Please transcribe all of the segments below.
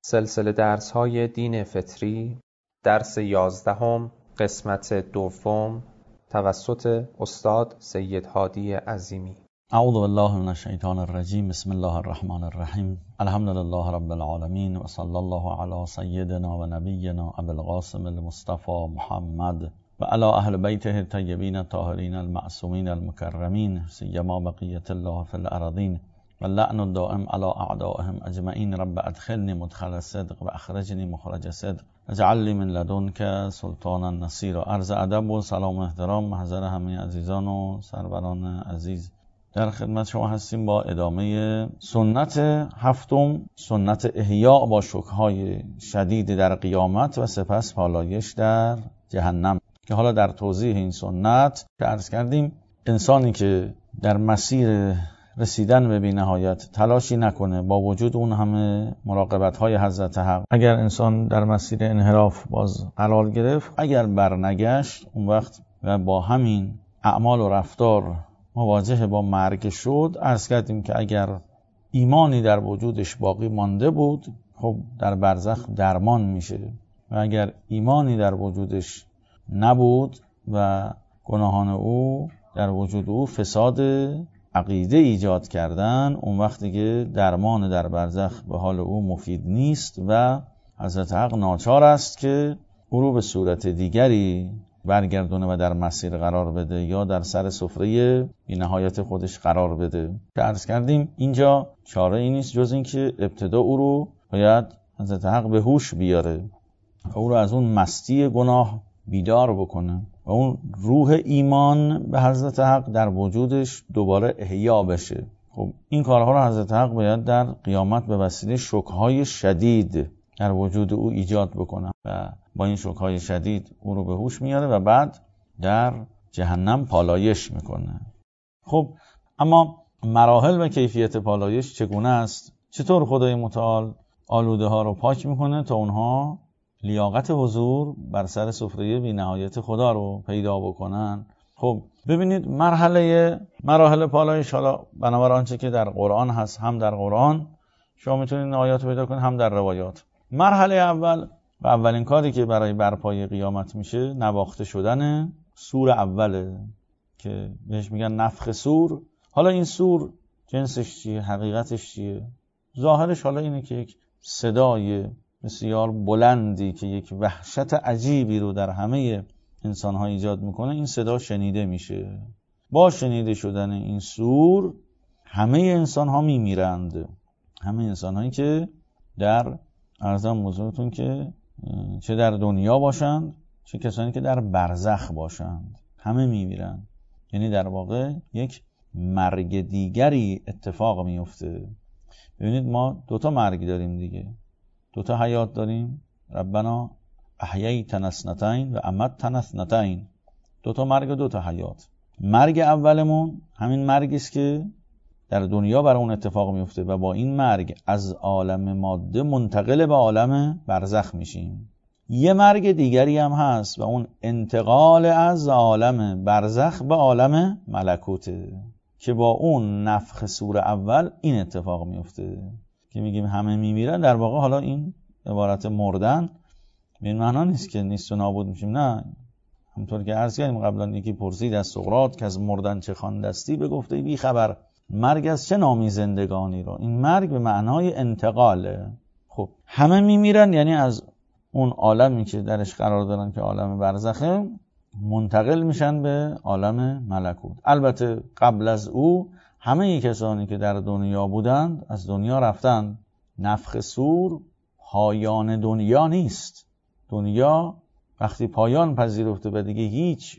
سلسله درس‌های دین فطری، درس 11، قسمت دوم، توسط استاد سید هادی عظیمی. اعوذ بالله من الشیطان الرجیم. بسم الله الرحمن الرحیم. الحمد لله رب العالمین و صلی الله علی سیدنا و نبینا ابی القاسم المصطفى محمد و علی اهل بیته الطیبین الطاهرین المعصومین المکرمین سیما بقیة الله فی الارضین و اللعن الدائم علی اعدائهم اجمعین. رب ادخلنی مدخل صدق و اخرجنی مخرج صدق اجعل لی من لدنک سلطانا نصیرا. عرض ادب و سلام و احترام محضر همه عزیزان و سروران عزیز، در خدمت شما هستیم با ادامه سنت هفتم، سنت احیا با شوک‌های شدید در قیامت و سپس پالایش در جهنم، که حالا در توضیح این سنت که عرض کردیم انسانی که در مسیر رسیدن به بی‌نهایت تلاشی نکنه با وجود اون همه مراقبت‌های حضرت حق، اگر انسان در مسیر انحراف باز قرار گرفت، اگر برنگشت اون وقت و با همین اعمال و رفتار مواجه با مرگ شد، عرض کردیم که اگر ایمانی در وجودش باقی مانده بود خب در برزخ درمان میشه، و اگر ایمانی در وجودش نبود و گناهان او در وجود او فساد عقیده ایجاد کردن، اون وقت دیگه درمان در برزخ به حال او مفید نیست و حضرت حق ناچار است که او رو به صورت دیگری برگردونه و در مسیر قرار بده یا در سر سفره بی‌نهایت خودش قرار بده. که عرض کردیم اینجا چاره ای نیست جز این که ابتدا او رو باید حضرت حق به هوش بیاره و او رو از اون مستی گناه بیدار بکنه و اون روح ایمان به حضرت حق در وجودش دوباره احیا بشه. خب این کارها رو حضرت حق باید در قیامت به وسیله شوک‌های شدید در وجود او ایجاد بکنه و با این شوک‌های شدید او رو به هوش میاره و بعد در جهنم پالایش میکنه. خب اما مراحل و کیفیت پالایش چگونه است؟ چطور خدای متعال آلوده ها رو پاک میکنه تا اونها لیاقت حضور بر سر سفره بی‌نهایت خدا رو پیدا بکنن؟ خب ببینید مراحل پالایش، حالا بنابر آنچه که در قرآن هست، هم در قرآن شما میتونید این آیات رو پیدا کنید، هم در روایات. مرحله اول و اولین کاری که برای برپای قیامت میشه نواخته شدن سور اوله که بهش میگن نفخ سور. حالا این سور جنسش چیه؟ حقیقتش چیه؟ ظاهرش حالا اینه که یک صدای بسیار بلندی که یک وحشت عجیبی رو در همه انسان‌ها ایجاد میکنه، این صدا شنیده میشه. با شنیده شدن این سور همه انسان‌ها میمیرند، همه انسان‌هایی که در عرضم حضورتون که چه در دنیا باشند چه کسانی که در برزخ باشند، همه میمیرند. یعنی در واقع یک مرگ دیگری اتفاق میفته. ببینید ما دوتا مرگ داریم دیگه، دوتا حیات داریم. ربنا احییتنا اثنتین و امتنا اثنتین، دوتا مرگ و دوتا حیات. مرگ اولمون همین مرگی است که در دنیا برای اون اتفاق میفته و با این مرگ از عالم ماده منتقل به عالم برزخ میشیم. یه مرگ دیگری هم هست و اون انتقال از عالم برزخ به عالم ملکوته که با اون نفخ سور اول این اتفاق میفته که میگیم همه میمیرن. در واقع حالا این عبارت مردن به این معنا نیست که نیست و نابود میشیم، نه. همونطور که عرض کردیم قبلا، یکی پرسید از سقراط که از مردن چه خواندستی، بگفته بی خبر مرگ از چه نامی زندگانی رو. این مرگ به معنای انتقاله. خب همه میمیرن یعنی از اون عالمی که درش قرار دارن که عالم برزخه منتقل میشن به عالم ملکوت. البته قبل از او همه کسانی که در دنیا بودند از دنیا رفتن. نفخ سور پایان دنیا نیست. دنیا وقتی پایان پذیرفته و دیگه هیچ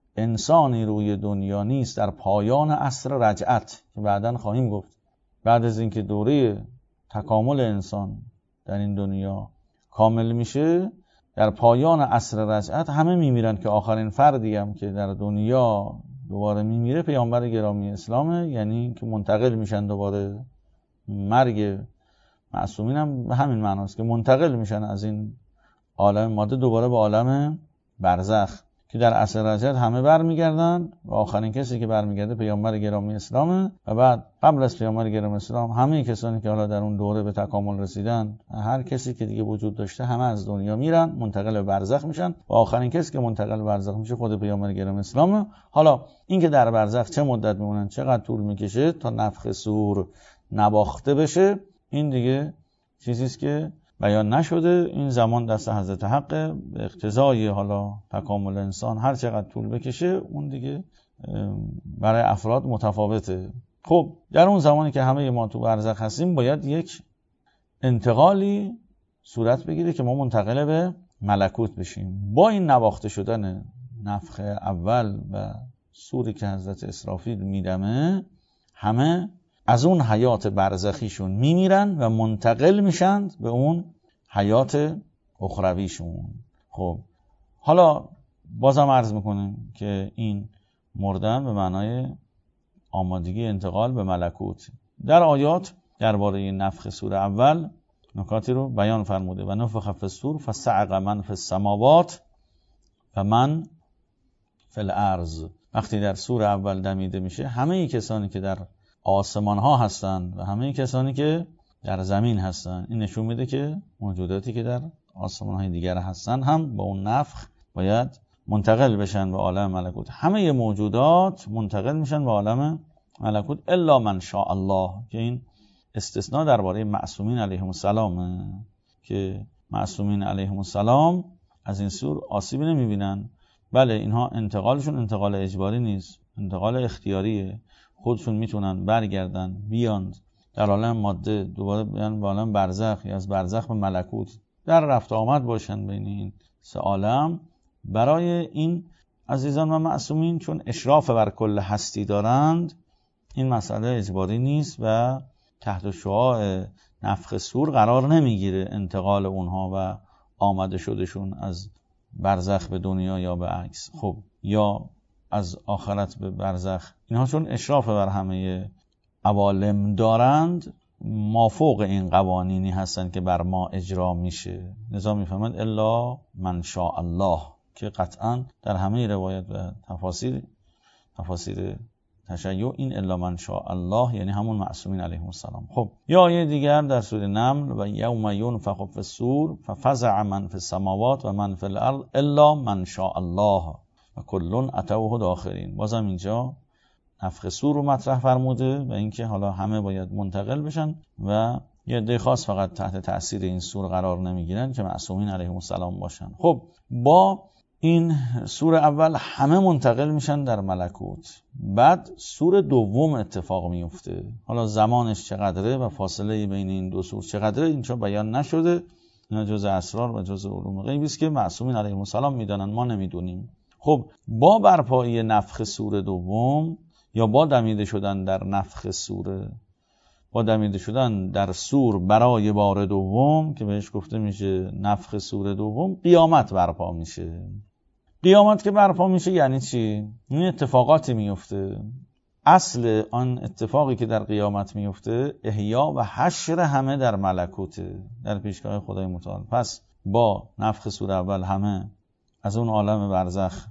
انسانی روی دنیا نیست، در پایان عصر رجعت که بعداً خواهیم گفت، بعد از اینکه دوره تکامل انسان در این دنیا کامل میشه، در پایان عصر رجعت همه میمیرن که آخرین فردی هم که در دنیا دوباره میمیره پیامبر گرامی اسلامه. یعنی که منتقل میشن دوباره. مرگ معصومین هم به همین معناست که منتقل میشن از این عالم ماده دوباره به عالم برزخ که در عصر رجعت همه برمیگردن و آخرین کسی که برمیگرده پیامبر گرامی اسلامه و بعد قبل از پیامبر گرامی اسلام همه کسانی که حالا در اون دوره به تکامل رسیدن، هر کسی که دیگه وجود داشته همه از دنیا میرن، منتقل به برزخ میشن و آخرین کسی که منتقل به برزخ میشه خود پیامبر گرامی اسلامه. حالا این که در برزخ چه مدت میمونن، چقدر طول میکشه تا نفخ صور نواخته بشه، این دیگه چیزی است که بیان نشده. این زمان دست حضرت حق، به اقتضای حالا تکامل انسان هر چقدر طول بکشه اون دیگه برای افراد متفاوته. خب در اون زمانی که همه ما تو برزخ هستیم باید یک انتقالی صورت بگیره که ما منتقل به ملکوت بشیم. با این نواخته شدن نفخ اول و صوری که حضرت اسرافیل میدمه، همه از اون حیات برزخیشون میمیرن و منتقل میشن به اون حیات اخرویشون. خب حالا بازم عرض میکنیم که این مردن به معنای آمادگی انتقال به ملکوت. در آیات درباره نفخ صور اول نکاتی رو بیان فرموده: و نفخ فی الصور فصعق من فی السماوات و من فی الارض. وقتی در صور اول دمیده میشه، همه کسانی که در آسمان ها هستند و همه کسانی که در زمین هستند، این نشون میده که موجوداتی که در آسمان های دیگر هستند هم با اون نفخ باید منتقل بشن به عالم ملکوت. همه موجودات منتقل میشن به عالم ملکوت الا من شاء الله، که این استثناء درباره معصومین علیهم السلام، که معصومین علیهم السلام از این صور آسیبی نمیبینن. بله اینها انتقالشون انتقال اجباری نیست، انتقال اختیاریه، خودشون میتونن برگردن بیان در عالم ماده دوباره بیان به عالم برزخ یا از برزخ به ملکوت در رفت آمد باشن بین این سه عالم. برای این عزیزان و معصومین چون اشراف بر کل هستی دارند این مسئله اجباری نیست و تحت شعاع نفخ صور قرار نمیگیره انتقال اونها و آمده شدشون از برزخ به دنیا یا به عکس، خب یا از آخرت به برزخ. اینها چون اشراف بر همه عوالم دارند مافوق این قوانینی هستند که بر ما اجرا میشه. لذا میفهمند الا من شاء الله، که قطعا در همه روایت و تفاسیر تشیع این الا من شاء الله یعنی همون معصومین علیهم السلام. خب یا آیه دیگر در سوره نمل: و یوم ینفخ فی الصور ففزع من فی السماوات و من فی الارض الا من شاء الله و کلون اتوه داخرین. بازم اینجا نفخ صور رو مطرح فرموده و اینکه حالا همه باید منتقل بشن و یه عده خاص فقط تحت تأثیر این صور قرار نمیگیرن که معصومین علیهم السلام باشن. خب با این صور اول همه منتقل میشن در ملکوت. بعد صور دوم اتفاق میفته. حالا زمانش چقدره و فاصله بین این دو صور چقدره اینجا بیان نشده، اینا جزء اسرار و جزء علوم غیبی است که معصومین علیهم السلام میدانن، ما نمیدونیم. خب با برپایی نفخ صور دوم یا با دمیده شدن در نفخ صور، با دمیده شدن در صور برای بار دوم که بهش گفته میشه نفخ صور دوم، قیامت برپا میشه. قیامت که برپا میشه یعنی چی؟ این اتفاقاتی میفته. اصل آن اتفاقی که در قیامت میفته احیا و حشر همه در ملکوته، در پیشگاه خدای متعال. پس با نفخ صور اول همه از اون عالم برزخ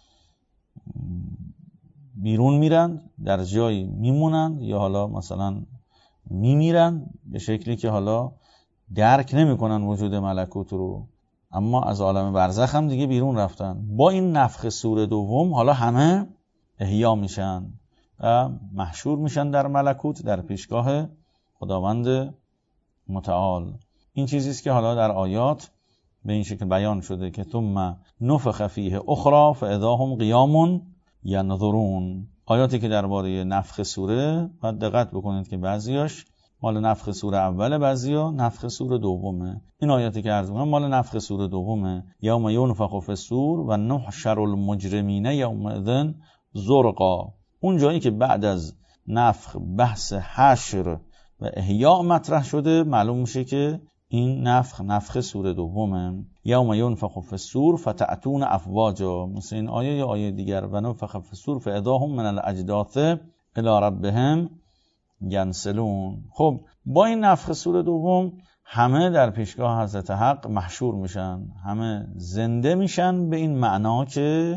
بیرون میرن، در جایی میمونن یا حالا مثلا میمیرن به شکلی که حالا درک نمیکنن وجود ملکوت رو، اما از عالم برزخ هم دیگه بیرون رفتن. با این نفخ صور دوم حالا همه احیا میشن و محشور میشن در ملکوت در پیشگاه خداوند متعال. این چیزیست که حالا در آیات به این شکل بیان شده که ثم نفخ فیه اخری فاذا هم قیام ینظرون. آیاتی که درباره نفخ صوره باید دقت بکنید که بعضیاش مال نفخ صور اوله، بعضیا نفخ صور دومه. این آیاتی که عرض می‌کنم مال نفخ صور دومه. یوم ینفخ فی الصور و نحشر المجرمین یومئذ زرقا. اون جایی که بعد از نفخ بحث حشر و احیا مطرح شده، معلوم میشه که این نفخ صور دومه. یوم ینفخ فی الصور فتأتون افواجا، مثل این آیه یا آیه دیگر: و نفخ فی الصور فاذا هم من الاجداث الی ربهم ینسلون. خب با این نفخ صور دوم همه در پیشگاه حضرت حق محشور میشن، همه زنده میشن به این معنا که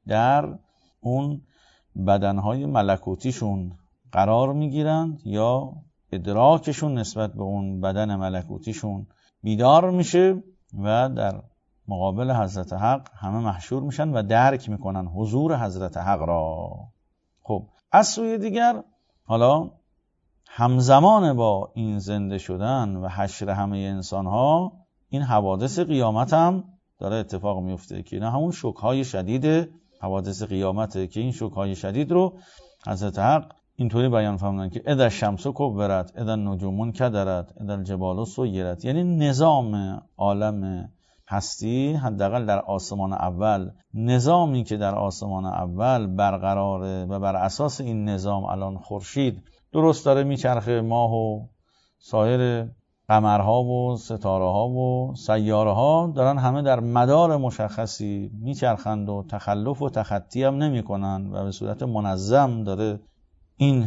در اون بدنهای ملکوتیشون قرار میگیرند یا ادراکشون نسبت به اون بدن ملکوتیشون بیدار میشه و در مقابل حضرت حق همه محشور میشن و درک میکنن حضور حضرت حق را. خب از سوی دیگر حالا همزمان با این زنده شدن و حشر همه انسان ها این حوادث قیامت هم داره اتفاق میفته که اینا همون شوک‌های شدید حوادث قیامته که این شوک‌های شدید رو حضرت حق اینطوری بیان فرمودن که اذا الشمس کورت، اذا النجوم انکدرت، اذا الجبال سیرت. یعنی نظام عالم هستی حداقل در آسمان اول، نظامی که در آسمان اول برقراره و بر اساس این نظام الان خورشید درست داره میچرخه، ماه و سایر قمرها و ستاره ها و سیاره ها دارن همه در مدار مشخصی میچرخند و تخلف و تخطی هم نمی کنن و به صورت منظم داره این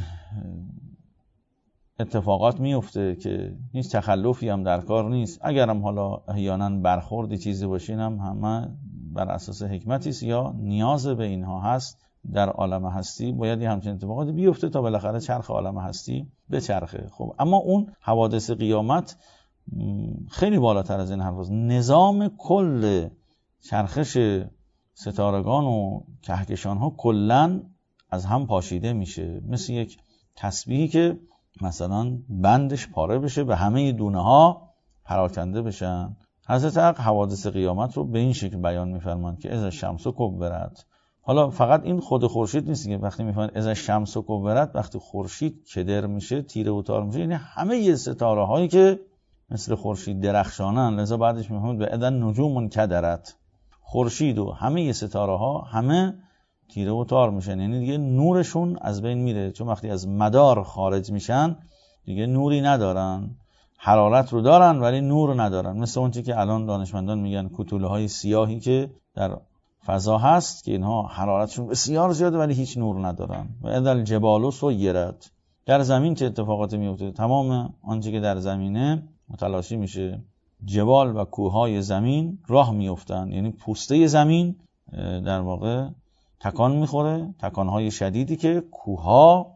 اتفاقات میفته که هیچ تخلفی هم در کار نیست. اگرم حالا احیانا برخوردی چیزی باشین هم همه بر اساس حکمتی است یا نیاز به اینها هست در عالم هستی، باید همچین اتفاقاتی بیفته تا بالاخره چرخ عالم هستی بچرخه. خب اما اون حوادث قیامت خیلی بالاتر از این حرف است. نظام کل چرخش ستارگان و کهکشان ها کلن از هم پاشیده میشه، مثل یک تسبیحی که مثلا بندش پاره بشه و همه دونه ها پراکنده بشن. حضرت حق حوادث قیامت رو به این شکل بیان میفرمایند که اذا الشمس کورت. حالا فقط این خود خورشید نیست که وقتی میفهمید اذا الشمس کورت، وقتی خورشید کدر میشه، تیره و تار میشه، یعنی همه ستاره هایی که مثل خورشید درخشانن. لذا بعدش میفهمید و اذا النجوم انکدرت، خورشید و همه ستاره ها همه تیره و تار میشن، یعنی دیگه نورشون از بین میره، چون وقتی از مدار خارج میشن دیگه نوری ندارن. حرارت رو دارن ولی نور ندارن، مثل اون چیزی که الان دانشمندان میگن کوتوله های سیاهی که در فضا هست که اینها حرارتشون بسیار زیاده ولی هیچ نور ندارن. و اذا الجبال سیرت، در زمین چه اتفاقاتی میفته؟ تمام آنچه که در زمینه متلاشی میشه. جبال و کوههای زمین راه میافتن، یعنی پوسته زمین در واقع تکان میخوره، تکانهای شدیدی که کوهها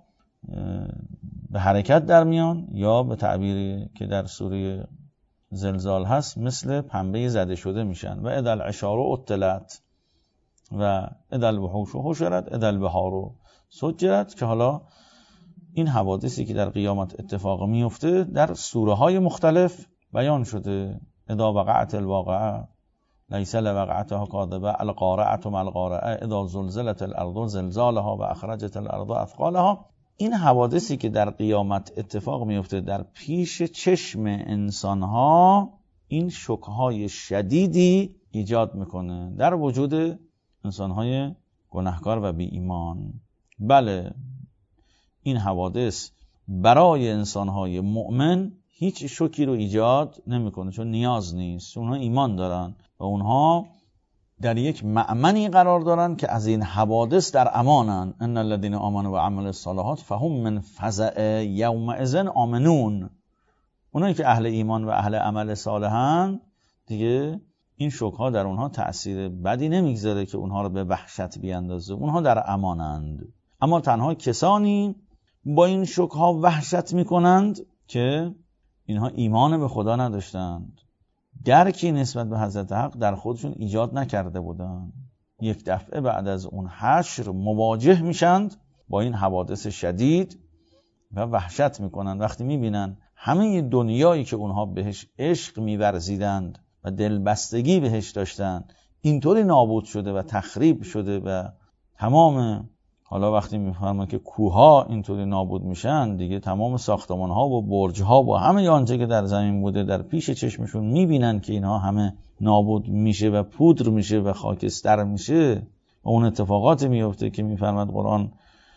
به حرکت در میان، یا به تعبیری که در سوره زلزال هست مثل پنبه زده شده میشن. و اذا العشار عطلت و اذا الوحوش حشرت اذا البحار سجرت، که حالا این حوادثی که در قیامت اتفاق میفته در سوره های مختلف بیان شده. اذا وقعت الواقعه لیس لوقعتها کاذبه، القارعه ما القارعه، اذا زلزلت الارض زلزالها و اخرجت الارض اثقالها. این حوادثی که در قیامت اتفاق میفته در پیش چشم انسانها، این شوک‌های شدیدی ایجاد میکنه در وجود انسانهای گناهکار و بی ایمان. بله، این حوادث برای انسانهای مؤمن هیچ شوکی رو ایجاد نمیکنه، چون نیاز نیست، چون اونها ایمان دارن و اونها در یک مأمنی قرار دارن که از این حوادث در امانن. ان الذين آمنوا وعملوا الصالحات فهم من فزع یومئذ آمنون. اونایی که اهل ایمان و اهل عمل صالحن دیگه این شوک‌ها در اونها تأثیر بدی نمیگذاره که اونها رو به وحشت بیاندازه، اونها در امانند. اما تنها کسانی با این شوک‌ها وحشت میکنند که اینها ایمان به خدا نداشتند، درکی نسبت به حضرت حق در خودشون ایجاد نکرده بودند. یک دفعه بعد از اون حشر مواجه میشند با این حوادث شدید و وحشت میکنند. وقتی میبینن همه دنیایی که اونها بهش عشق میورزیدند و دلبستگی بهش داشتند اینطوری نابود شده و تخریب شده و تمام، حالا وقتی میفهمن که کوهها اینطوری نابود میشن دیگه، تمام ساختمانها و برجها و همه آنچه که در زمین بوده در پیش چشمشون میبینن که اینها همه نابود میشه و پودر میشه و خاکستر میشه و اون اتفاقات میفته که میفرماد قرآن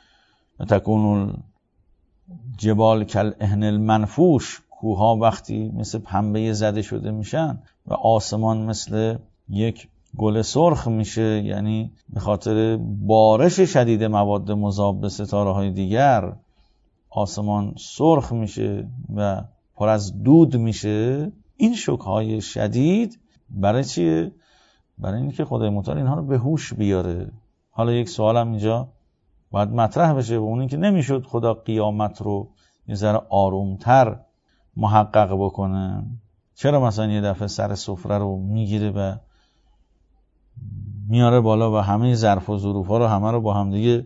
تکون الجبال کالعهن المنفوش، کوهها وقتی مثل پنبه زده شده میشن و آسمان مثل یک گل سرخ میشه، یعنی به خاطر بارش شدید مواد مذاب به ستاره های دیگر آسمان سرخ میشه و پر از دود میشه. این شوک های شدید برای چیه؟ برای اینکه خدای متعال اینها رو به هوش بیاره حالا یک سوالم اینجا باید مطرح بشه و اون این که نمیشد خدا قیامت رو یه ذره آرومتر محقق بکنه؟ چرا مثلا یه دفعه سر سفره رو میگیره و میاره بالا و همه ظرف و ظروفا رو همه رو با هم دیگه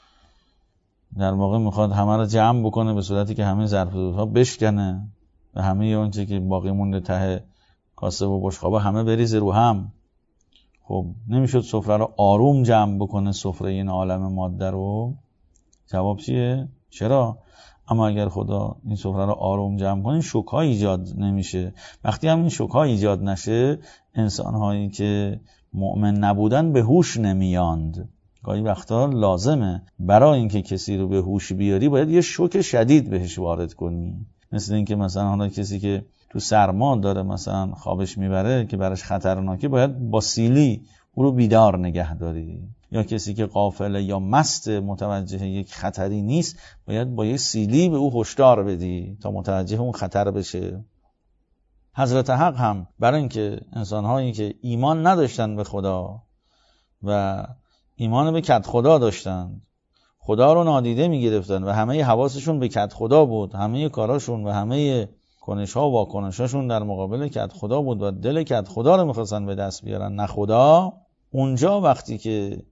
در واقع میخواد همه رو جمع بکنه به صورتی که همه ظرف و ظروفا بشکنه و همه اون چیزی که باقی مونده ته کاسه و بشقابه همه بریزه رو هم؟ خب نمیشد سفره رو آروم جمع بکنه، سفره این عالم ماده رو؟ جواب چیه؟ چرا؟ اما اگر خدا این سفره رو آروم جمع کنه شوک‌ها ایجاد نمیشه. وقتی هم این شوک‌ها ایجاد نشه انسان‌هایی که مؤمن نبودن به هوش نمیاند. گاهی وقتا لازمه برای اینکه کسی رو به هوش بیاری باید یه شوک شدید بهش وارد کنی. مثل اینکه مثلا حالا کسی که تو سرما داره مثلا خوابش میبره که براش خطرناکه باید با سیلی او رو بیدار نگه داری. یا کسی که غافله یا مست متوجه یک خطری نیست باید با یک سیلی به او هشدار بدی تا متوجه اون خطر بشه. حضرت حق هم برای اینکه انسان‌هایی که ایمان نداشتن به خدا و ایمان به کد خدا داشتن، خدا رو نادیده میگرفتن و همه حواسشون به کد خدا بود، همه کاراشون و همه کنش‌ها و واکنشاشون در مقابل کد خدا بود و دل کد خدا رو می‌خواستن به دست بیارن نه خدا. اونجا وقتی که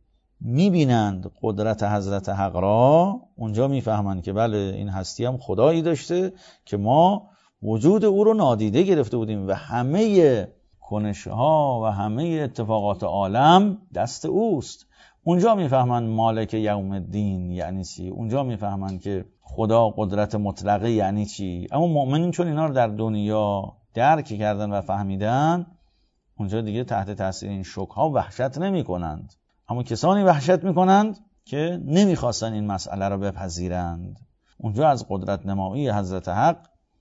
میبینند قدرت حضرت حق را، اونجا میفهمند که بله این هستی هم خدایی داشته که ما وجود او رو نادیده گرفته بودیم و همه کنش‌ها و همه اتفاقات عالم دست اوست. اونجا میفهمند مالک یوم الدین یعنی چی، اونجا میفهمند که خدا قدرت مطلقه یعنی چی. اما مؤمنین چون اینا رو در دنیا درک کردن و فهمیدن اونجا دیگه تحت تاثیر این شوک‌ها وحشت نمی کنند. اما کسانی وحشت می کنند که نمیخواستن این مسئله رو بپذیرند. اونجا از قدرت نمایی حضرت حق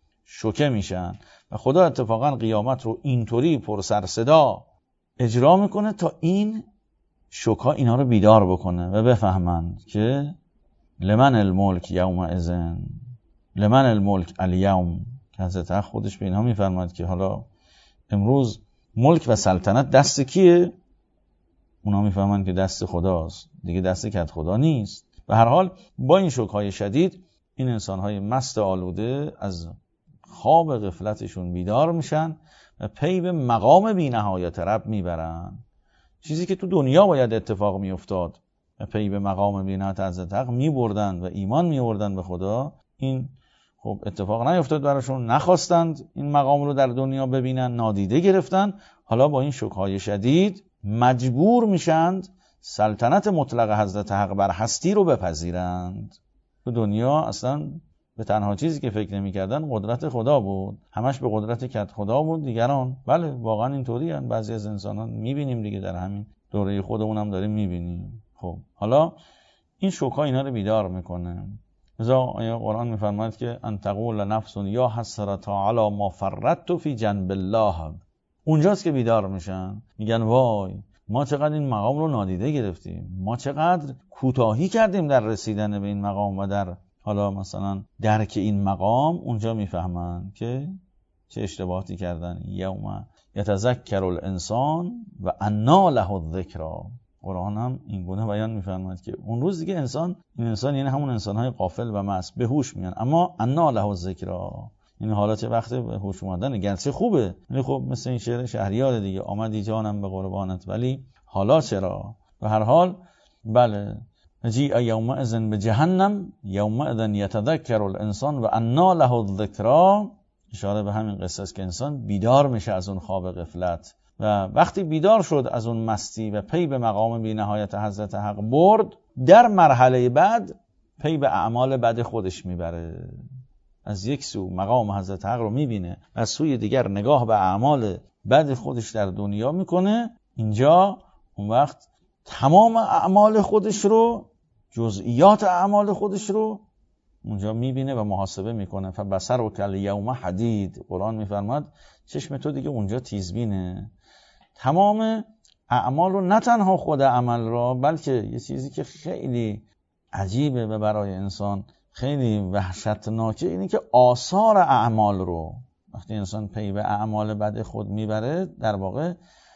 شوکه میشن و خدا اتفاقا قیامت رو اینطوری پر سر صدا اجرا میکنه تا این شوک‌ها اینا رو بیدار بکنه و بفهمند که لمن الملک یوم اذن، لمن الملک الیوم. که حضرت حق خودش به اینها میفرماید که حالا امروز ملک و سلطنت دست کیه؟ اونا میفهمند که دست خداست، دیگه دست کد خدا نیست. به هر حال با این شوک‌های شدید این انسان‌های مست آلوده از خواب غفلتشون بیدار میشن و پی به مقام بی‌نهایت رب میبرن. چیزی که تو دنیا باید اتفاق میافتاد و پی به مقام بی‌نهایت حضرت حق میبردن و ایمان میبردن به خدا، این خب اتفاق نیفتاد براشون، نخواستند این مقام رو در دنیا ببینن، نادیده گرفتن. حالا با این شوک‌های شدید مجبور میشند سلطنت مطلق حضرت حق بر هستی رو بپذیرند. تو دنیا اصلا به تنها چیزی که فکر نمی‌کردن قدرت خدا بود، همش به قدرت کد خدا بود. دیگران بله واقعا اینطوری هستند، بعضی از انسانان می‌بینیم دیگه در همین دوره خودمون هم داریم می‌بینیم. خب حالا این شوک‌ها اینا رو بیدار میکنه. لذا آیه قرآن می‌فرماید که ان تقول نفس یا حسرتا علی ما فرطت فی جنب الله. اونجاست که بیدار میشن، میگن وای ما چقدر این مقام رو نادیده گرفتیم، ما چقدر کوتاهی کردیم در رسیدن به این مقام و در حالا مثلا درک این مقام. اونجا میفهمن که چه اشتباهاتی کردن. یوم یتذکر الانسان و انا له الذکری. قرآن هم این گونه بیان میفرماید که اون روز دیگه این انسان یعنی همون انسان‌های غافل و مست به هوش میان، اما انا له الذکری این حالت وقت به هوش اومدن گرچه خوبه، ولی خب مثل این شعر شهریار دیگه، آمدی جانم به قربانت ولی حالا چرا. به هر حال بله جیء یومئذ بجهنم یومئذ یتذکر الانسان و انا له الذکری. اشاره به همین قصه است که انسان بیدار میشه از اون خواب غفلت و وقتی بیدار شد از اون مستی و پی به مقام بی نهایت حضرت حق برد، در مرحله بعد پی به اعمال بد خودش میبره. از یک سو مقام حضرت حق رو میبینه، از سوی دیگر نگاه به اعمال بد خودش در دنیا میکنه. اینجا اون وقت تمام اعمال خودش رو، جزئیات اعمال خودش رو اونجا میبینه و محاسبه میکنه. فبصرک الیوم حدید. قرآن میفرماد چشم تو دیگه اونجا تیزبینه. تمام اعمال رو، نه تنها خود عمل را، بلکه یه چیزی که خیلی عجیبه و برای انسان خیلی وحشتناکه اینه که آثار اعمال رو وقتی انسان پی به اعمال بد خود میبره، در واقع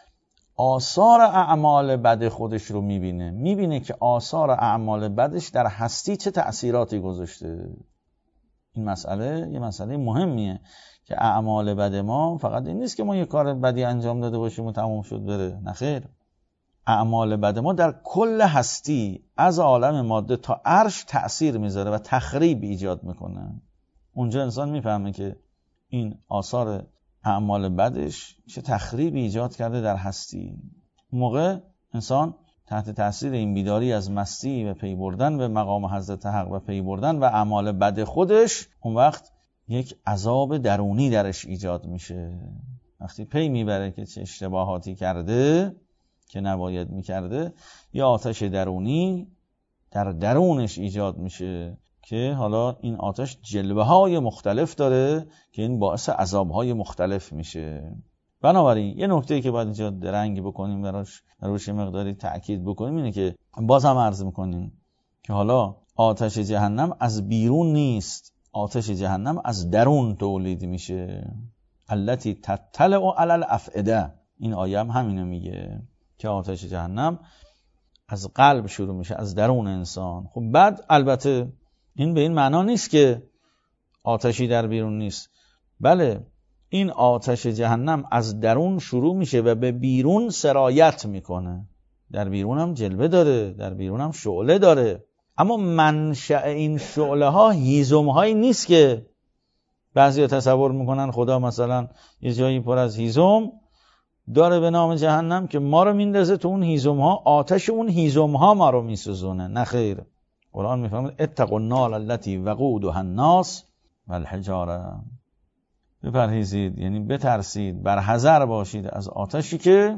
آثار اعمال بد خودش رو میبینه که آثار اعمال بدش در هستی چه تأثیراتی گذاشته. این مسئله یه مسئله مهمیه که اعمال بد ما فقط این نیست که ما یه کار بدی انجام داده باشیم و تموم شد بره، نه خیر. اعمال بد ما در کل هستی از عالم ماده تا عرش تأثیر میذاره و تخریب ایجاد میکنه. اونجا انسان میفهمه که این آثار اعمال بدش چه تخریبی ایجاد کرده در هستی. اون موقع انسان تحت تأثیر این بیداری از مستی و پی بردن به مقام حضرت حق و پی بردن و اعمال بد خودش، اون وقت یک عذاب درونی درش ایجاد میشه. وقتی پی میبره که چه اشتباهاتی کرده که نباید میکرده، یا آتش درونی در درونش ایجاد میشه که حالا این آتش جلوه های مختلف داره که این باعث عذاب های مختلف میشه. بنابراین یه نکته‌ای که باید اینجا درنگ بکنیم روش مقداری تأکید بکنیم اینه که باز هم عرض میکنیم که حالا آتش جهنم از بیرون نیست، آتش جهنم از درون تولید میشه. التی تطلع علی الافئده، این آیه هم همینو میگه که آتش جهنم از قلب شروع میشه، از درون انسان. خب بعد البته این به این معنا نیست که آتشی در بیرون نیست. بله، این آتش جهنم از درون شروع میشه و به بیرون سرایت میکنه. در بیرون هم جلوه داره، در بیرون هم شعله داره، اما منشأ این شعله ها هیزم هایی نیست که بعضی ها تصور میکنن خدا مثلا یه جایی پر از هیزم داره به نام جهنم که ما رو میندازه تو اون هیزم ها، آتش اون هیزم ها ما رو میسوزونه. نه خیر. قرآن میفهمه اتقوا النار التي وقودها الناس والحجاره، بپرهیزید، یعنی بترسید، برحذر باشید از آتشی که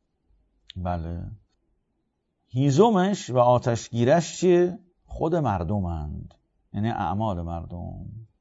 بله هیزمش و آتشگیرش چیه؟ خود مردمند، یعنی اعمال مردم.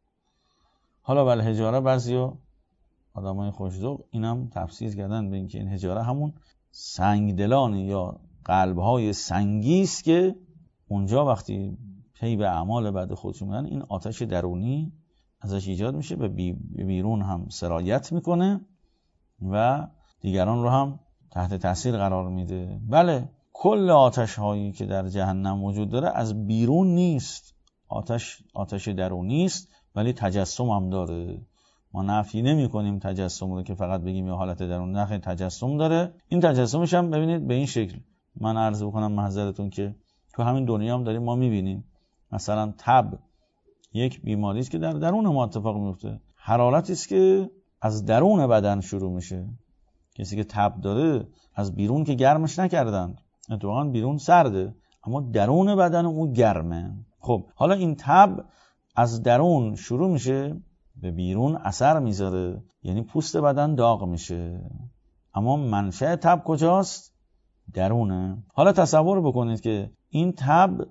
حالا بله حجاره، بعضیا آدمای خوش‌ذوق اینم تفسیر کردن به اینکه این حجاره همون سنگدلان یا قلب‌های سنگی است که اونجا وقتی پی به اعمال بد خودشون میرن این آتش درونی ازش ایجاد میشه و بیرون هم سرایت میکنه و دیگران رو هم تحت تاثیر قرار میده. بله، کل آتش هایی که در جهنم وجود داره از بیرون نیست، آتش درونی است، ولی تجسم هم داره. ما نفی نمی کنیم تجسم رو که فقط بگیم یه حالت درون، نه، تجسم داره. این تجسمش هم ببینید به این شکل، من عرض بکنم محضرتون که تو همین دنیا هم داریم ما میبینیم. مثلا تب یک بیماری است که در درون ما اتفاق میفته، حرارتی است که از درون بدن شروع میشه. کسی که تب داره از بیرون که گرمش نکردن، اتفاقا بیرون سرده اما درون بدن اون گرمه. خب حالا این تب از درون شروع میشه به بیرون اثر میذاره، یعنی پوست بدن داغ میشه، اما منشأ تب کجاست؟ درونه. حالا تصور بکنید که این تب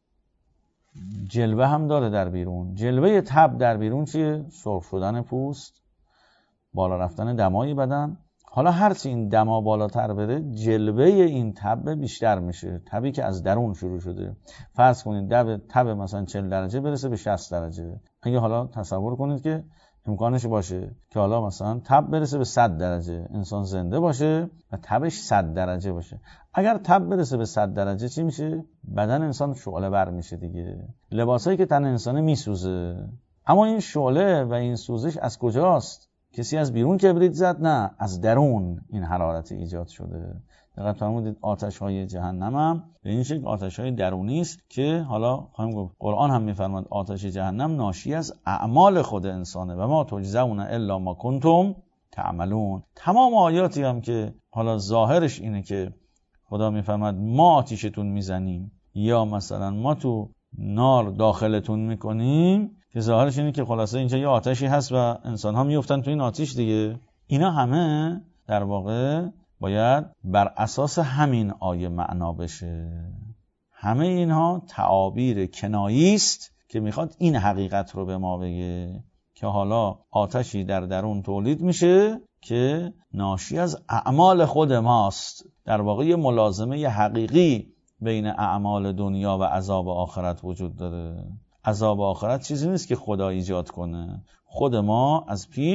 جلوه هم داره در بیرون. جلوه تب در بیرون چیه؟ سرخ شدن پوست، بالا رفتن دمای بدن. حالا هرچی این دما بالاتر بره جلوه این تب بیشتر میشه. تبی که از درون شروع شده، فرض کنید تب مثلا 40 درجه برسه به 60 درجه. اگه حالا تصور کنید که امکانش باشه که حالا مثلا تب برسه به 100 درجه، انسان زنده باشه و تبش 100 درجه باشه. اگر تب برسه به 100 درجه چی میشه؟ بدن انسان شعله بر میشه دیگه، لباسایی که تن انسانه میسوزه. اما این شعله و این سوزش از کجاست؟ کسی از بیرون کبریت زد؟ نه، از درون این حرارت ایجاد شده. دقت فرمودید آتش‌های جهنم هم به این شکل آتش‌های درونی است که حالا خواهیم گفت قرآن هم می‌فرماید آتش جهنم ناشی از اعمال خود انسانه و ما تجزون الا ما کنتم تعملون. تمام آیاتی هم که حالا ظاهرش اینه که خدا می‌فرماید ما آتیشتون میزنیم یا مثلا ما تو نار داخلتون میکنیم، که ظاهرش اینه که خلاصه اینجا یه آتشی هست و انسان ها میفتن تو این آتش دیگه. اینا همه در واقع باید بر اساس همین آیه معنا بشه. همه اینها تعابیر کنایی است که میخواد این حقیقت رو به ما بگه که حالا آتشی در درون تولید میشه که ناشی از اعمال خود ماست. در واقع یه ملازمه حقیقی بین اعمال دنیا و عذاب آخرت وجود داره. عذاب آخرت چیزی نیست که خدا ایجاد کنه، خود ما از پیش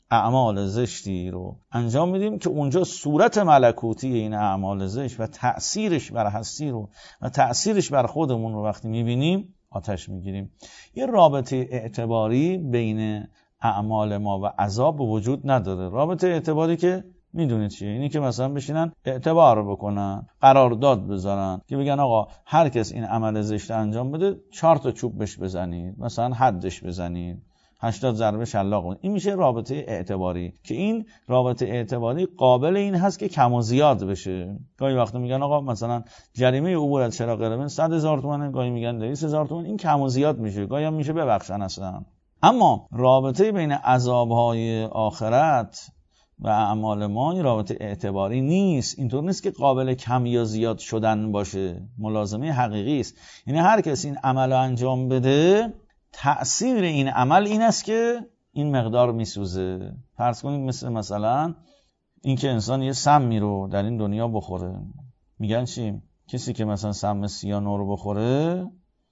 اعمال زشتی رو انجام میدیم که اونجا صورت ملکوتی این اعمال زشت و تأثیرش بر هستی رو و تأثیرش بر خودمون رو وقتی میبینیم آتش میگیریم. یه رابطه اعتباری بین اعمال ما و عذاب وجود نداره. رابطه اعتباری که میدونید چیه؟ اینی که مثلا بشینن اعتبار بکنن، قرارداد بذارن که بگن آقا هر کس این عمل زشت انجام بده 4 تا چوب بهش بزنید، مثلا حدش بزنید، 80 ضربه شلاق کنید. این میشه رابطه اعتباری که این رابطه اعتباری قابل این هست که کم و زیاد بشه. گاهی وقتا میگن آقا مثلا جریمه عبور از چراغ قرمز 100,000 تومانه، گاهی میگن 200,000 تومان. این کم و زیاد میشه، گاهی هم میشه ببخشن اصلا. اما رابطه بین عذابهای آخرت و اعمال ما این رابطه اعتباری نیست. اینطور نیست که قابل کم یا زیاد شدن باشه، ملازمه حقیقی است. یعنی هر کس این عمل انجام بده تأثیر این عمل این است که این مقدار میسوزه. فرض کنید مثلا این که انسان یه سمی رو در این دنیا بخوره، میگن چی؟ کسی که مثلا سم سیانور رو بخوره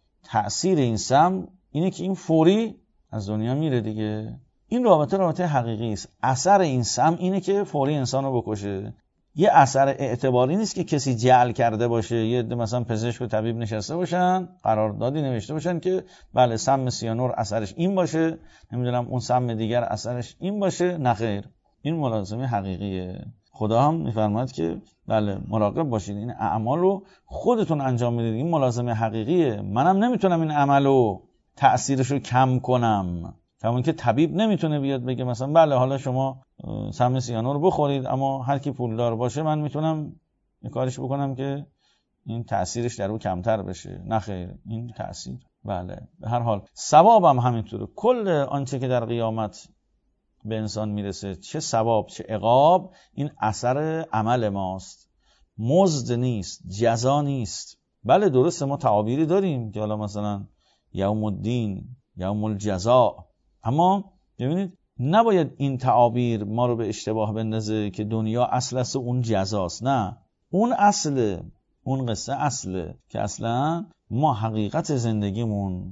تأثیر این سم اینه که این فوری از دنیا میره دیگه. این رابطه حقیقی است. اثر این سم اینه که فوری انسان رو بکشه. یه اثر اعتباری نیست که کسی جعل کرده باشه، یه مثلا پزشک و طبیب نشسته باشن قراردادی نوشته باشن که بله سم سیانور اثرش این باشه، نمیدونم اون سم دیگر اثرش این باشه. نه خیر، این ملازمه حقیقیه. خدا هم میفرماید که بله مراقب باشید، این اعمال رو خودتون انجام میدید. این ملازمه حقیقیه. منم نمیتونم این عملو تأثیرش رو کم کنم. همون که طبیب نمیتونه بیاد بگه مثلا بله حالا شما سم سیانور رو بخورید، اما هر کی پولدار باشه من میتونم یه کارش بکنم که این تأثیرش در او کمتر بشه. نه خیر، این تأثیر بله. به هر حال ثواب هم همینطوره. کل آنچه که در قیامت به انسان میرسه، چه ثواب چه عقاب، این اثر عمل ماست، مزد نیست، جزا نیست. بله درسته ما تعابیری داریم که حالا مثلا یوم الدین، یوم الجزاء، اما ببینید نباید این تعابیر ما رو به اشتباه بندازه که دنیا اصل است اون جزاست. نه، اون اصله، اون قصه اصله که اصلا ما حقیقت زندگیمون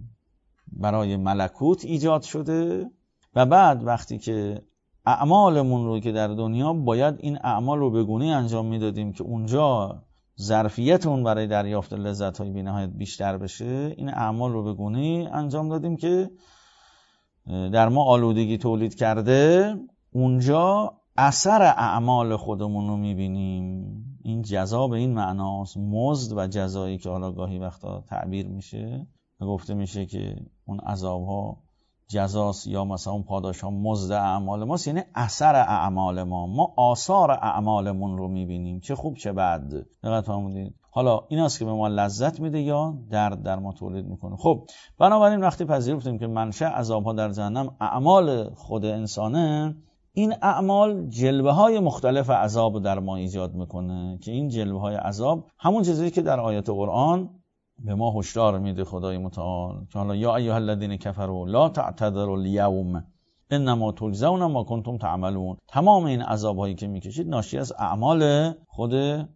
برای ملکوت ایجاد شده و بعد وقتی که اعمالمون رو که در دنیا باید این اعمال رو به گونه‌ای انجام میدادیم که اونجا ظرفیتمون برای دریافت لذت‌های بی‌نهایت بیشتر بشه، این اعمال رو به گونه‌ای انجام دادیم که در ما آلودگی تولید کرده. اونجا اثر اعمال خودمون رو میبینیم. این جزا به این معناست، مزد و جزایی که حالا گاهی وقتا تعبیر میشه و گفته میشه که اون عذاب‌ها جزاست یا مثلا اون پاداش‌ها مزد اعمال ماست، یعنی اثر اعمال ما آثار اعمالمون رو میبینیم، چه خوب چه بد. دقت فرمودید؟ حالا این است که به ما لذت میده یا درد در ما تولید میکنه. خب بنابراین وقتی پذیرفتیم که منشأ عذاب‌ها در جهنم اعمال خود انسانه، این اعمال جلوه‌های مختلف عذاب در ما ایجاد میکنه که این جلوه‌های عذاب همون چیزی که در آیات قرآن به ما هشدار میده خدای متعال که حالا یا ایها الذین کفروا لا تعتذروا الیوم انما تجزون ما کنتم تعملون. تمام این عذاب‌هایی که میکشید ناشی از اعمال خود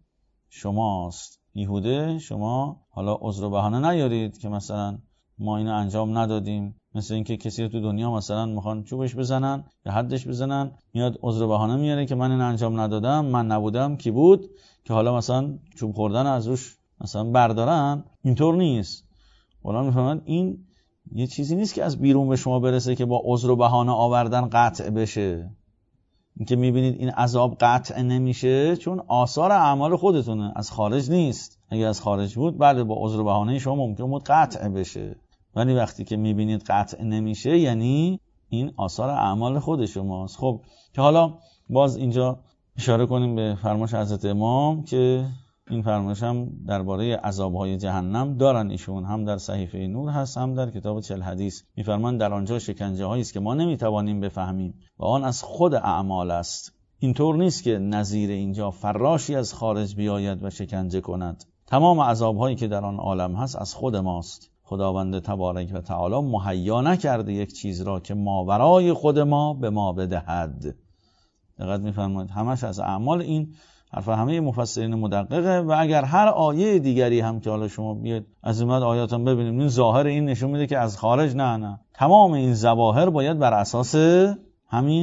شماست. بیهوده شما حالا عذر و بهانه نیارید که مثلا ما اینو انجام ندادیم. مثل اینکه کسی رو تو دنیا مثلا میخوان چوبش بزنن یا حدش بزنن، میاد عذر و بهانه میاره که من اینو انجام ندادم، من نبودم، کی بود که حالا مثلا چوب خوردن از روش مثلا بردارن. اینطور نیست. قرآن میفهمند این یه چیزی نیست که از بیرون به شما برسه که با عذر و بهانه آوردن قطع بشه. این که میبینید این عذاب قطع نمیشه چون آثار اعمال خودتونه، از خارج نیست. اگه از خارج بود بله با عذر و بهانه شما ممکن بود قطع بشه، ولی وقتی که میبینید قطع نمیشه یعنی این آثار اعمال خود شماست. خب که حالا باز اینجا اشاره کنیم به فرمایش حضرت امام که این فرمایش هم درباره عذاب‌های جهنم دارن ایشون، هم در صحیفه نور هست هم در کتاب 40 حدیث. میفرمان در آنجا شکنجه‌هایی است که ما نمیتوانیم بفهمیم و آن از خود اعمال است. اینطور نیست که نظیر اینجا فراشی از خارج بیاید و شکنجه کند. تمام عذاب‌هایی که در آن عالم هست از خود ماست. خداوند تبارک و تعالی مهیا نکرده یک چیز را که ماورای خود ما به ما بدهد. دقت می‌فرمایید همش از اعمال. این حرف همه مفسرین مدققه و اگر هر آیه دیگری هم که حالا شما بیاید از این آیات هم ببینیم، این ظاهر این نشون میده که از خارج نه، تمام این ظواهر باید بر اساس همین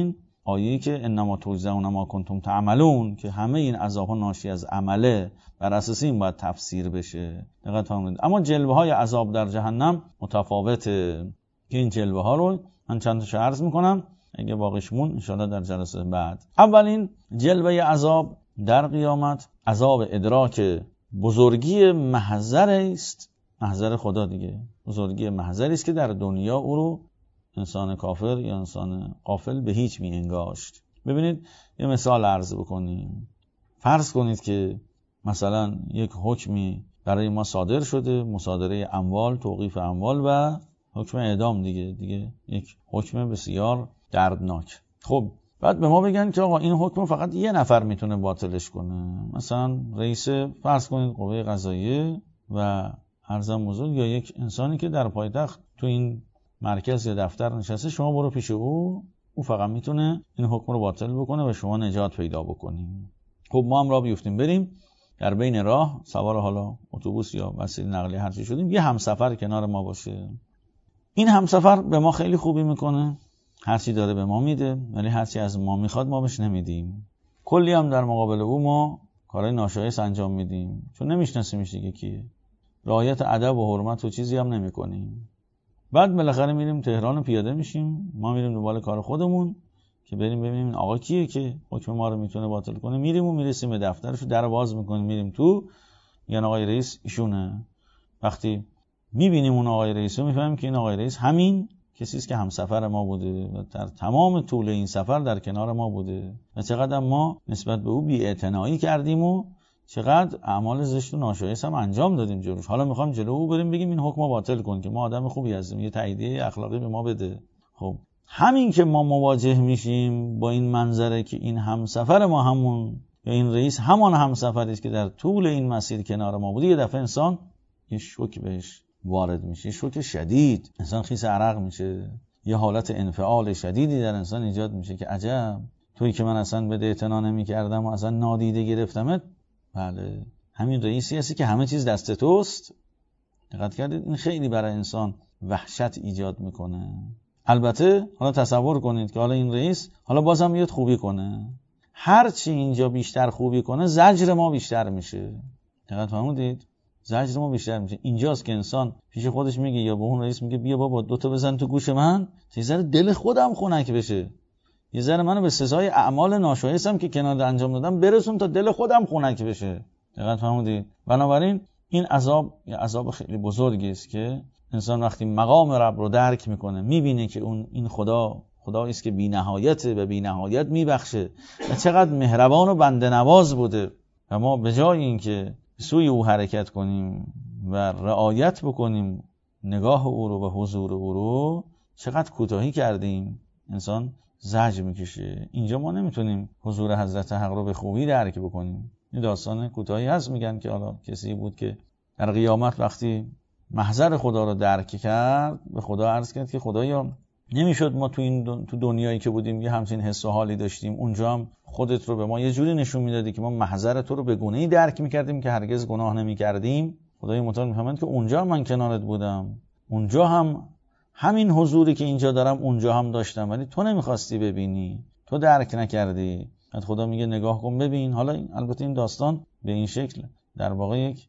آیه‌ای که انما تجزون ما کنتم تعملون که همه این عذاب‌ها ناشی از عمله، بر اساس این باید تفسیر بشه. دقت فرمایید. اما جلوه‌های عذاب در جهنم متفاوته که این جلوه‌ها رو من چند تا عرض می‌کنم، اگه باقیش مون ان شاءالله در جلسه بعد. اولین جلوه عذاب در قیامت عذاب ادراک بزرگی محضر است، محضر خدا دیگه، بزرگی محضری است که در دنیا او رو انسان کافر یا انسان غافل به هیچ می انگاشت. ببینید یه مثال عرض بکنیم. فرض کنید که مثلا یک حکمی برای ما صادر شده، مصادره اموال، توقیف اموال و حکم اعدام دیگه یک حکم بسیار دردناک. خب بعد به ما بگن که آقا این حکم فقط یه نفر میتونه باطلش کنه، مثلا رئیس فرض کنید قوه قضاییه و ارزم حضور یا یک انسانی که در پایتخت تو این مرکز یا دفتر نشسته، شما برو پیش او فقط میتونه این حکم رو باطل بکنه و شما نجات پیدا بکنیم. خب ما هم راه بیفتیم بریم، در بین راه سوار حالا اتوبوس یا وسیله نقلیه هر چی شدیم، یه همسفر کنار ما باشه. این همسفر به ما خیلی خوبی میکنه، هر چی داره به ما میده، ولی هر چی از ما میخواد ما بهش نمیدیم. کلی هم در مقابل او ما کارهای ناشایست انجام میدیم، چون نمیشناسیمش دیگه کیه. رعایت ادب و حرمت و چیزی هم نمیکنیم. بعد بالاخره میریم تهران پیاده میشیم، ما میریم دنبال کار خودمون که بریم ببینیم آقا کیه که حکم ما رو میتونه باطل کنه. میریم و میرسیم به دفترش، در باز میکنیم، میریم تو، میگن آقای رئیس ایشونه. وقتی میبینیم اون آقای رئیس رو میفهمیم که این آقای رئیس همین کسی است که همسفر ما بوده و در تمام طول این سفر در کنار ما بوده و چقدر ما نسبت به او بی‌اعتنایی کردیم و چقدر اعمال زشت و ناشایست هم انجام دادیم جلوش. حالا میخوام جلو او بریم بگیم این حکم باطل کن که ما آدم خوبی هستیم، یه تاییدیه اخلاقی به ما بده. خب همین که ما مواجه میشیم با این منظره که این همسفر ما همون یا این رئیس همان همسفری است که در طول این مسیر کنار ما بوده، یه دفعه انسان یه شوک بهش وارد میشه، شوک شدید، انسان خیس عرق میشه، یه حالت انفعال شدیدی در انسان ایجاد میشه که عجب تویی که من اصلا به اعتنا نمی‌کردم و اصلا نادیده گرفتمت، بله همین رئیسی هستی که همه چیز دست توست. دقت کردید؟ این خیلی برای انسان وحشت ایجاد میکنه. البته حالا تصور کنید که حالا این رئیس حالا بازم میاد خوبی کنه، هر چی اینجا بیشتر خوبی کنه زجر ما بیشتر میشه. دقت فرمودید؟ زجر ما بیشتر میشه. اینجاست که انسان پیش خودش میگه یا به اون رئیس میگه بیا بابا دوتا بزن تو گوش من یه ذره دل خودم خنک بشه، یه ذره منو به سزای اعمال ناشایستم که کنار انجام دادم برسون تا دل خودم خنک بشه. دقت فرمودید؟ بنابراین این عذاب یه عذاب خیلی بزرگی است که انسان وقتی مقام رب رو درک میکنه، میبینه که این خدایی است که بی‌نهایت و بی‌نهایت میبخشه و چقدر مهربان و بنده نواز بوده و ما به جای اینکه سوی او حرکت کنیم و رعایت بکنیم نگاه او رو و حضور او رو، چقدر کوتاهی کردیم. انسان زجر میکشه. اینجا ما نمیتونیم حضور حضرت حق رو به خوبی درک بکنیم. این داستان کوتاهی هست، میگن که حالا کسی بود که در قیامت وقتی محضر خدا رو درک کرد به خدا عرض کرد که خدایا نمیشد ما تو دنیایی که بودیم یه همچین حس و حالی داشتیم، اونجا هم خودت رو به ما یه جوری نشون میدادی که ما محضر تو رو به گونه‌ای درک میکردیم که هرگز گناه نمیکردیم. خدای متعال میفهمند که اونجا من کنارت بودم، اونجا هم همین حضوری که اینجا دارم اونجا هم داشتم، ولی تو نمیخواستی ببینی، تو درک نکردی. خدا میگه نگاه کن ببین. حالا البته این داستان به این شکل در واقع یک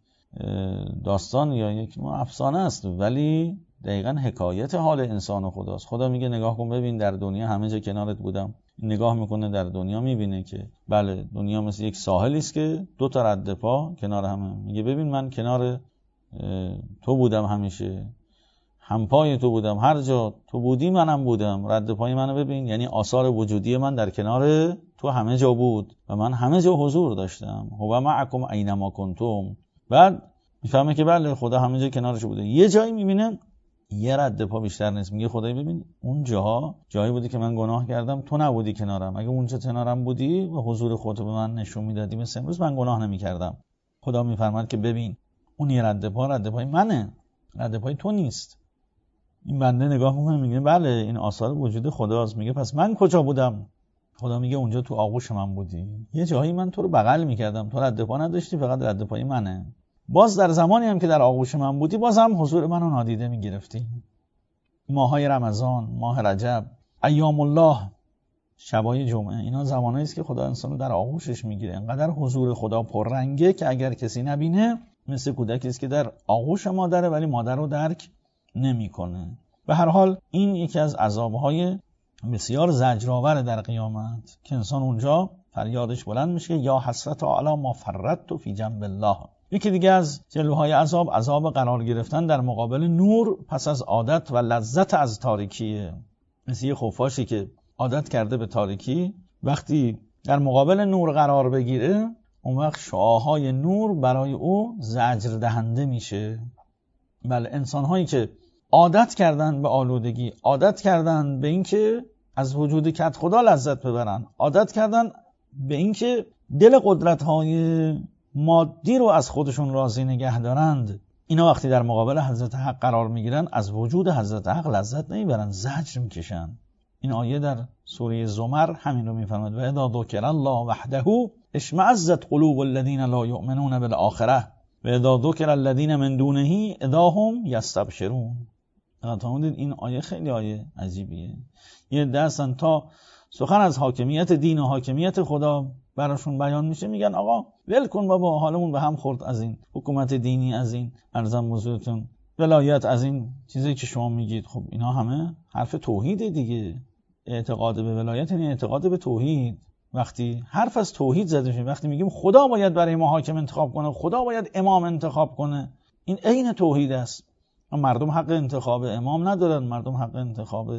داستان یا یک افسانه است، ولی دقیقاً حکایت حال انسان و خداست. خدا میگه نگاه کن ببین در دنیا همه جا کنارت بودم. نگاه میکنه در دنیا میبینه که بله دنیا مثل یک ساحلی است که دو تا رد پا کنار همه. میگه ببین من کنار تو بودم، همیشه همپای تو بودم، هر جا تو بودی منم بودم، رد پای منو ببین. یعنی آثار وجودی من در کنار تو همه جا بود و من همه جا حضور داشتم. هو معکم اینما کنتم. بعد میفهمه که بله خدا همه جا کنارش بوده. یه جایی میبینه یه رد پا بیشتر نیست، میگه خدای ببین اون جاها جایی بودی که من گناه کردم، تو نبودی کنارم. اگه اونجا کنارم بودی و حضور خودت به من نشون میدادی مثل امروز، من گناه نمیکردم. خدا میفرماد که ببین اون یه رد پای منه، رد پای تو نیست. این بنده نگاه میکنه میگه بله این آثار وجود خداست. میگه پس من کجا بودم؟ خدا میگه اونجا تو آغوش من بودی، یه جایی من تو رو بغل میکردم، تو رد پا نداشتی، فقط رد پای منه. باز در زمانی هم که در آغوش من بودی باز هم حضور منو نادیده میگرفتی. ماهای رمضان، ماه رجب، ایام الله، شبای جمعه، اینا زمانایی است که خدا انسانو در آغوشش میگیره. انقدر حضور خدا پررنگه که اگر کسی نبینه مثل کودکی است که در آغوش مادره ولی مادر رو درک نمیکنه. به هر حال این یکی از عذابهای بسیار زجرآور در قیامت که انسان اونجا فریادش بلند میشه یا حسرت علی ما فرطت فی جنب الله. یکی دیگه از جلوه‌های عذاب قرار گرفتن در مقابل نور پس از عادت و لذت از تاریکیه. مثل یه خفاشی که عادت کرده به تاریکی، وقتی در مقابل نور قرار بگیره اون وقت شعاعهای نور برای او زجر دهنده میشه. بله، انسان‌هایی که عادت کردن به آلودگی، عادت کردن به اینکه از وجود کت خدا لذت ببرن، عادت کردن به اینکه دل قدرت‌های مادی رو از خودشون راضی نگه دارند، اینا وقتی در مقابل حضرت حق قرار میگیرن از وجود حضرت حق لذت نمیبرن، زجر میکشن. این آیه در سوره زمر همین رو میفرماید: و اذا ذکر الله وحده اشمئزت قلوب الذین لا یؤمنون بالآخره و اذا ذکر الذین من دونه اذا هم یستبشرون. این آیه خیلی آیه عجیبیه. یه دستن تا سخن از حاکمیت دین و حاکمیت خدا براشون بیان میشه میگن آقا ول کن بابا، حالمون به هم خورد از این حکومت دینی، از این ارزم حضورتون ولایت، از این چیزایی که شما میگید. خب اینا همه حرف توحیده دیگه. اعتقاد به ولایت یعنی اعتقاد به توحید. وقتی حرف از توحید زده میشه، وقتی میگیم خدا باید برای ما حاکم انتخاب کنه، خدا باید امام انتخاب کنه، این عین توحید است. مردم حق انتخاب امام ندارن، مردم حق انتخاب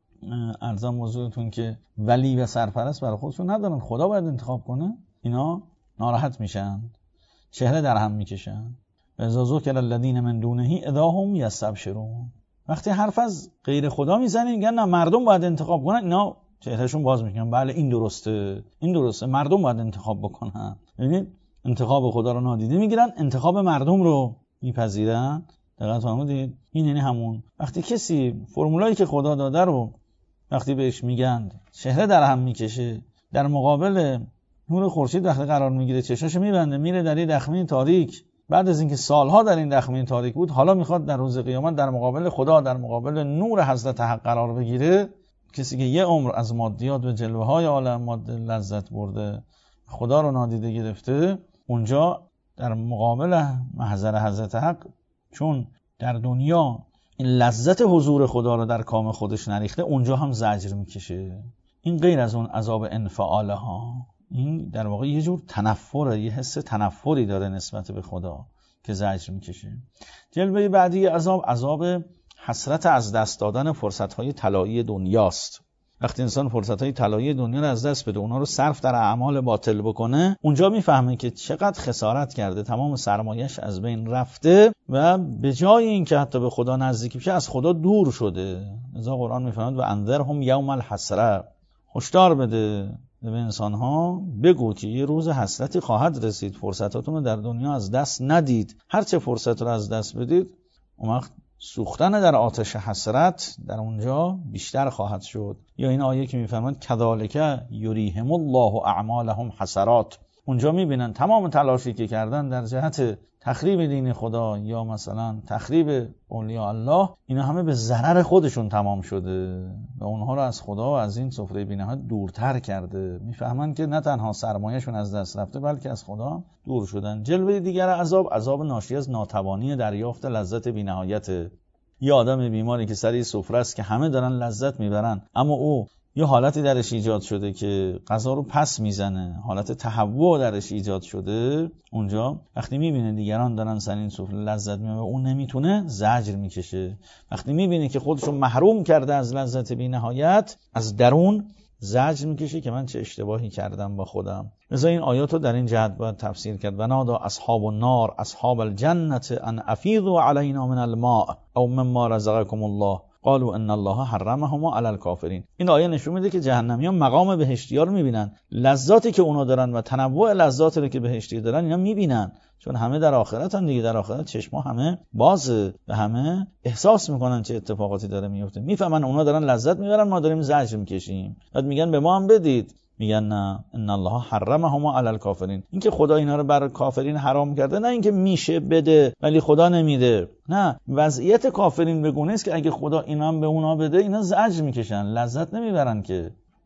ارزم حضورتون که ولی و سرپرست برای خودشون ندارن، خدا باید انتخاب کنه. اینا ناراحت میشن، چهره در هم میکشن. اذا ذکر الذین من دونه اذا هم یستبشرون. وقتی حرف از غیر خدا میزنن میگن نه مردم باید انتخاب کنن، اینا چهرهشون باز میکنن، بله این درسته، این درسته، مردم باید انتخاب بکنن. یعنی انتخاب خدا رو نادیده میگیرن، انتخاب مردم رو میپذیرن. دقیقاً فهمیدید؟ این یعنی همون وقتی کسی فرمولایی که خدا داده رو وقتی بهش میگن چهره در هم میکشه، در مقابل نور خورشید وقتی قرار میگیره چشاشو میبنده میره در این دخمه تاریک. بعد از اینکه سالها در این دخمه تاریک بود، حالا میخواد در روز قیامت در مقابل خدا، در مقابل نور حضرت حق قرار بگیره. کسی که یه عمر از مادیات و جلوه‌های عالم ماده لذت برده، خدا رو نادیده گرفته، اونجا در مقابل محضر حضرت حق، چون در دنیا این لذت حضور خدا رو در کام خودش نریخته، اونجا هم زجر میکشه. این غیر از اون عذاب انفعاله ها، این در واقع یه جور تنفره، یه حس تنفری داره نسبت به خدا که زجر میکشه. جلوه بعدی عذاب حسرت از دست دادن فرصت‌های طلایی دنیاست. وقتی انسان فرصت‌های طلایی دنیا رو از دست بده، اونا رو صرف در اعمال باطل بکنه، اونجا میفهمه که چقدر خسارت کرده، تمام سرمایه‌اش از بین رفته و به جای اینکه حتی به خدا نزدیک بشه از خدا دور شده. لذا قرآن میفرماید و انذرهم یوم الحسره، هشدار بده به انسان‌ها، بگو که یه روز حسرتی خواهد رسید، فرصتاتون رو در دنیا از دست ندید. هر چه فرصت رو از دست بدید، اون وقت سوختن در آتش حسرت در اونجا بیشتر خواهد شد. یا این آیه که میفرماید کذالک یریهم الله اعمالهم حسرات، اونجا میبینن تمام تلاشی که کردن در جهت تخریب دین خدا یا مثلا تخریب اولیاء الله، اینا همه به ضرر خودشون تمام شده و اونها رو از خدا و از این سفره بی‌نهایت دورتر کرده. میفهمن که نه تنها سرمایه‌شون از دست رفته بلکه از خدا دور شدن. جلوه دیگر عذاب ناشی از ناتوانی دریافت لذت بی‌نهایت. یه آدم بیماری که سر سفره است که همه دارن لذت میبرن، اما او یه حالتی درش ایجاد شده که غذا رو پس میزنه، حالت تهوع درش ایجاد شده. اونجا وقتی میبینه دیگران دارن سر این سفره لذت میبرن و اون نمیتونه، زجر میکشه. وقتی میبینه که خودشو محروم کرده از لذت بی‌نهایت، از درون زجر میکشه که من چه اشتباهی کردم با خودم. لذا این آیات رو در این جهت باید تفسیر کرد. و نادا اصحاب النار اصحاب الجنة ان افیضوا علینا من الماء او مما رزقکم الله قالوا ان الله حرمهما علی الکافرین. این آیه نشون میده که جهنمیان مقام بهشتی‌ها رو میبینن، لذاتی که اونا دارن و تنوع لذاتی رو که بهشتی دارن اینا میبینن، چون همه در آخرت هم دیگه، در آخرت چشما همه بازه و همه احساس میکنن چه اتفاقاتی داره میفته. میفهمن اونا دارن لذت میبرن، ما داریم زجر میکشیم. بعد میگن به ما هم بدید، میگن نه، ان الله حرمهما علی الکافرین. اینکه خدا اینا رو بر کافرین حرام کرده، نه اینکه میشه بده ولی خدا نمیده، نه، وضعیت کافرین بگونه است که اگه خدا اینا هم به اونا بده اینا زجر میکشن، لذت نمیبرن که.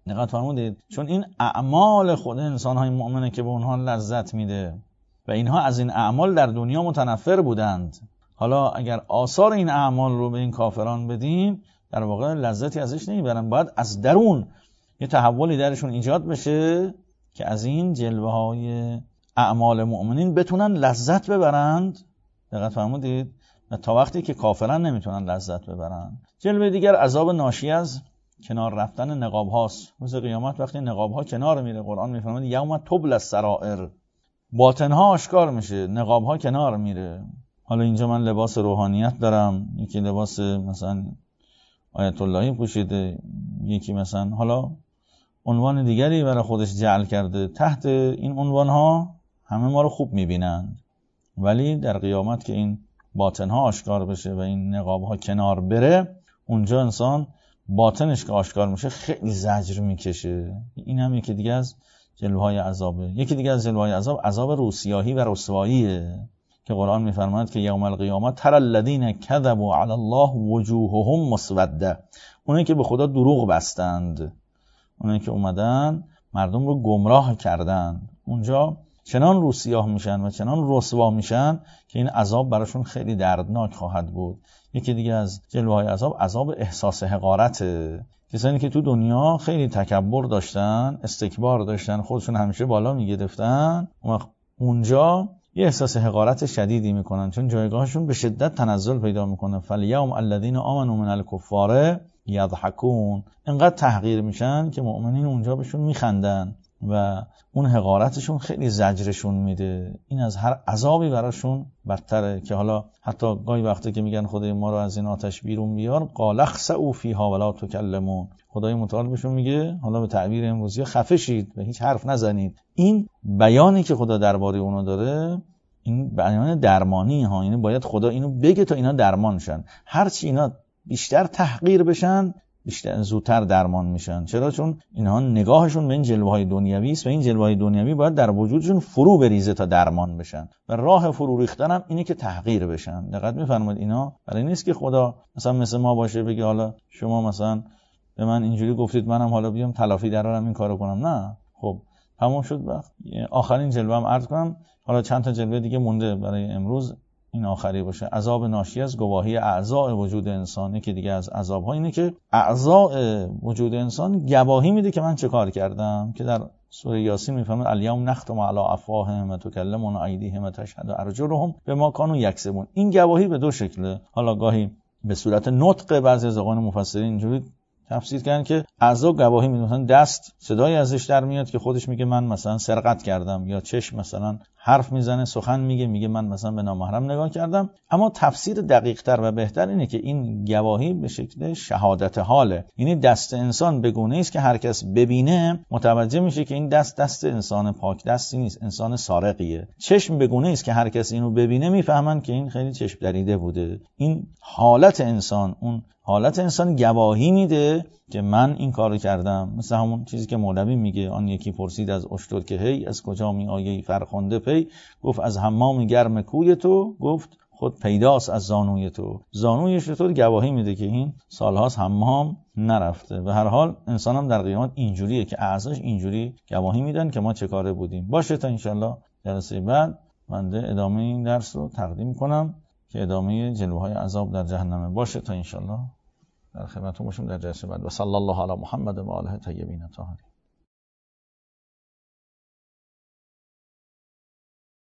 دقت فرمودید؟ چون این اعمال خود انسان‌های مؤمنه که به اونها لذت میده و اینها از این اعمال در دنیا متنفر بودند. حالا اگر آثار این اعمال رو به این کافران بدیم، در واقع لذتی ازش نمیبرن. باید از درون یه تحولی درشون ایجاد بشه که از این جلوه‌های اعمال مؤمنین بتونن لذت ببرند. دقت فرمودید؟ و تا وقتی که کافرن نمیتونن لذت ببرن. جلوه دیگر عذاب ناشی از کنار رفتن نقاب هاست. روز قیامت وقتی نقاب ها کنار میره، قرآن میفرماید یوم تبلی السرائر، باطن ها آشکار میشه، نقاب ها کنار میره. حالا اینجا من لباس روحانیت دارم، یکی لباس مثلا آیت اللهی پوشیده، یکی مثلا حالا عنوان دیگری برای خودش جعل کرده. تحت این عنوان ها همه ما رو خوب میبینند، ولی در قیامت که این باطن ها آشکار بشه و این نقاب ها کنار بره، اونجا انسان باطنش که آشکار میشه خیلی زجر میکشه. این هم یکی دیگه از جلوه‌های عذابه. یکی دیگه از جلوه‌های عذاب عذاب روسیاهی و رسواییه که قرآن میفرماید که یوم القیامه تری الذین کذبوا علی الله وجوههم مسوده، اونایی که به خدا دروغ بستند، اونایی که اومدن مردم رو گمراه کردن، اونجا چنان روسیاه میشن و چنان رسوا میشن که این عذاب براشون خیلی دردناک خواهد بود. یکی دیگه از جلوه‌های عذاب عذاب احساس حقارته. کسانی که تو دنیا خیلی تکبر داشتن، استکبار داشتن، خودشون همیشه بالا میگرفتن، اونجا یه احساس حقارت شدیدی میکنن، چون جایگاهشون به شدت تنزل پیدا میکنه. فالیوم الذین آمنوا من الکفار یضحکون، انقدر تحقیر میشن که مؤمنین اونجا بهشون میخندن و اون حقارتشون خیلی زجرشون میده. این از هر عذابی براشون بدتره که حالا حتی گاهی وقته که میگن خدای ما رو از این آتش بیرون بیار، قال اخسئوا فیها ولا تکلمون، خدای متعال بهشون میگه حالا به تعبیر امروزی خفه شید و هیچ حرف نزنید. این بیانی که خدا درباره اونو داره، این بیان درمانی ها، یعنی باید خدا اینو بگه تا اینا درمان شن. هرچی اینا بیشتر تحقیر بشن، بیشتر زودتر درمان میشن. چرا؟ چون اینها نگاهشون به این جلوه‌های دنیوی است و این جلوه‌های دنیوی باید در وجودشون فرو بریزه تا درمان بشن و راه فرو ریختن هم اینه که تحقیر بشن. دقت می‌فرمایید اینا برای نیست که خدا مثلا ما باشه بگه حالا شما مثلا به من اینجوری گفتید منم حالا بیام تلافی درارم این کارو کنم. نه، خب تمام شد. وقت آخرین جلوه هم عرض کنم، حالا چند تا جلوه دیگه مونده برای امروز، این آخری باشه. عذاب ناشی از گواهی اعضاء وجود انسان. یکی دیگه از عذاب‌ها اینه که اعضاء وجود انسان گواهی میده که من چه کار کردم، که در سوره یاسین میفهمه الیوم نختم علی افواههم و تکلمنا ایدیهم و تشهد ارجلهم بما کانوا یکسبون. این گواهی به دو شکله، حالا گاهی به صورت نطق، بعضی از اقوام مفسرین اینجوری تفسیر کردن که اعضا گواهی میدن. مثلا دست صدای ازش در میاد که خودش میگه من مثلا سرقت کردم، یا چشم مثلا حرف میزنه، سخن میگه من مثلا به نامحرم نگاه کردم. اما تفسیر دقیق تر و بهتر اینه که این گواهی به شکل شهادت حاله، یعنی دست انسان به گونه است که هر کس ببینه متوجه میشه که این دست انسان پاک دستی نیست، انسان سارقیه. چشم به گونه است که هر کس اینو ببینه میفهمن که این خیلی چشم دریده بوده. این حالت انسان، اون حالت انسان گواهی میده که من این کارو کردم. مثل همون چیزی که مولوی میگه، آن یکی پرسید از اشتر که هی از کجا می آیی فرخنده پی، گفت از حمام گرم کوی تو، گفت خود پیداست از زانوی تو. زانوی شطور گواهی میده که این سالهاست حمام نرفته. و هر حال انسان هم در قیامت اینجوریه که اعضاش اینجوری گواهی میدن که ما چه کاره بودیم. باشه تا انشالله جلسه بعد بنده ادامه این درس رو تقدیم کنم که ادامه جلوه‌های عذاب در جهنم باشه. تا انشالله در خدمتتون باشیم در جلسه بعد. و صلی الله علی محمد و آله طیبین الطاهرین.